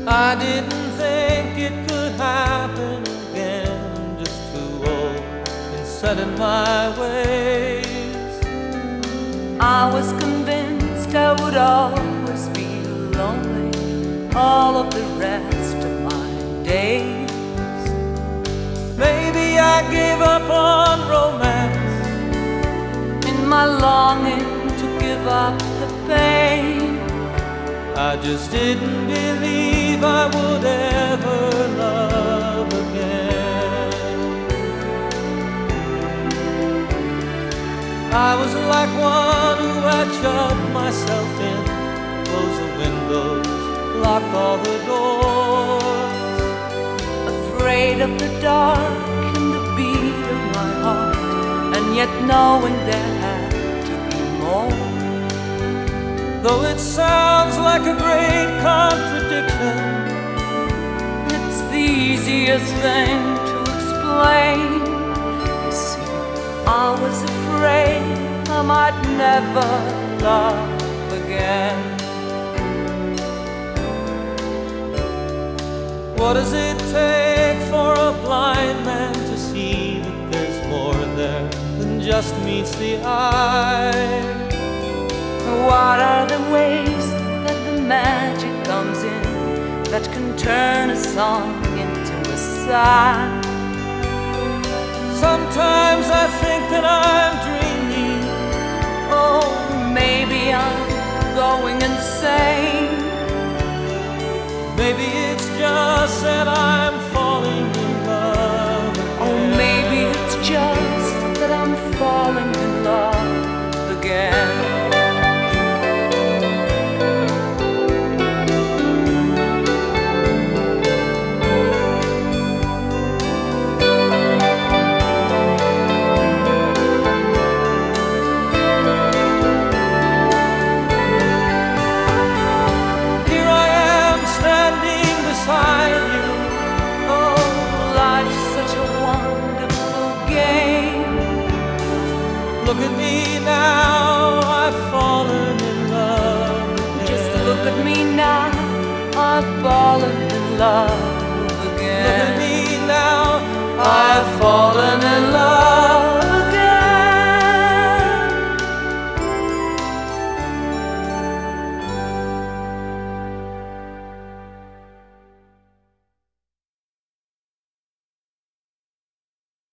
I didn't think it could happen again. Just too old and set in my ways. I was convinced I would always be lonely all of the rest of my days. Maybe I gave up on romance In my longing to give up the pain, I just didn't believe I would ever love again. I was like one who had shut myself in, closed the windows, locked all the doors. afraid of the dark and the beat of my heart, and yet knowing there had to be more. Though it sounds like a great contradiction, It's the easiest thing to explain. You see, I was afraid I might never love again. what does it take for a blind man to see that there's more there than just meets the eye? What are the ways that the magic comes in that can turn a song into a sigh? Sometimes I think that I'm dreaming. Oh, maybe I'm going insane. Maybe it's just that I'm falling in love again. Oh, maybe it's just that I'm falling in love again. Here I am standing beside you. Oh, life's such a wonderful game. Look at me now, I've fallen in love again. Just look at me now, I've fallen in love Look again. at me now, I've fallen in love